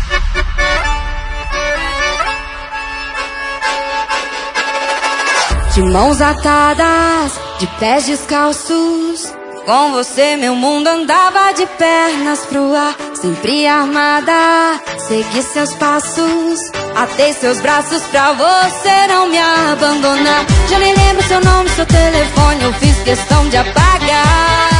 De mãos atadas, de pés descalços, com você meu mundo andava de pernas pro ar. Sempre armada, segui seus passos, atei seus braços pra você não me abandonar. Já nem lembro seu nome, seu telefone, eu fiz questão de apagar.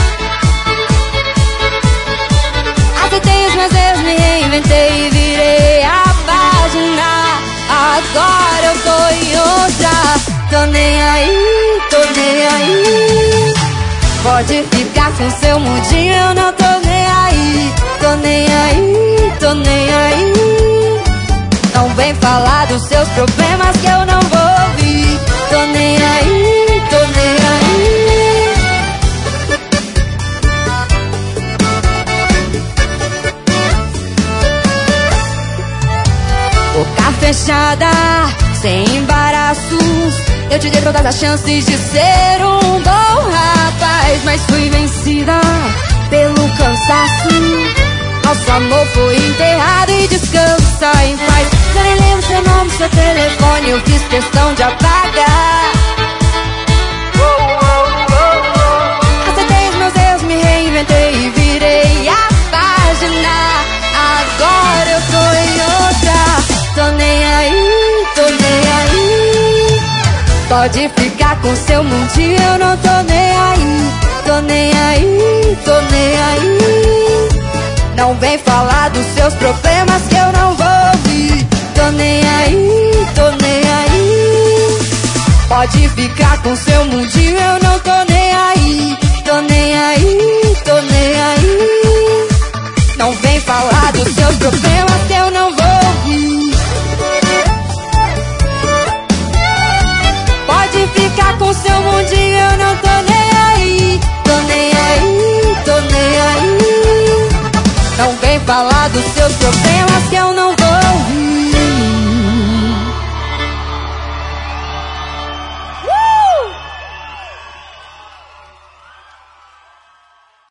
Aceitei os meus erros, me reinventei e virei a página. Agora eu tô em outra. Tô nem aí, tô nem aí. Pode ficar com seu mundinho, eu não tô nem aí. Tô nem aí, tô nem aí. Não vem falar dos seus problemas que eu não vou ouvir. Tô nem aí, tô nem aí. Boca fechada, sem embaraços, eu te dei todas as chances de ser um bom rapaz, mas fui vencida pelo cansaço. Nosso amor foi enterrado e descansa em paz. Já nem lembro seu nome, seu telefone, eu fiz questão de apagar. Aceitei os meus erros, me reinventei e virei a página. Agora eu tô em outra. Tô nem aí, tô nem aí. Pode ficar com seu mundinho, eu não tô nem aí. Tô nem aí, tô nem aí. Não vem falar dos seus problemas que eu não vou ouvir. Tô nem aí, tô nem aí. Pode ficar com seu mundinho, eu não tô nem aí. Tô nem aí, tô nem aí. Não vem falar dos seus problemas que eu não vou ouvir. Pode ficar com seu mundinho, eu não tô nem aí. Tô nem aí, tô nem aí. Não vem falar dos seus problemas que eu não